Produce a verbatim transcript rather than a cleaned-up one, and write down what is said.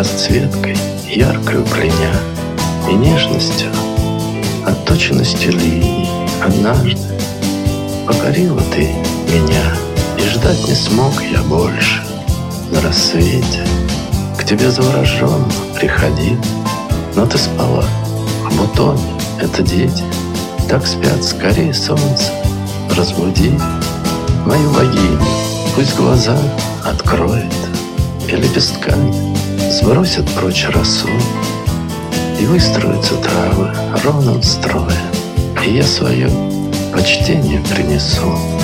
расцветкой яркою пленя и нежностью, отточенностью линий. Однажды покорила ты меня, и ждать не смог я больше. На рассвете к тебе завороженно приходил, но ты спала, в бутоне — это дети. Так спят, скорее солнце разбуди мою богиню, пусть глаза откроет, и лепестками сбросят прочь росу, и выстроятся травы ровным строем, и я свое почтение принесу.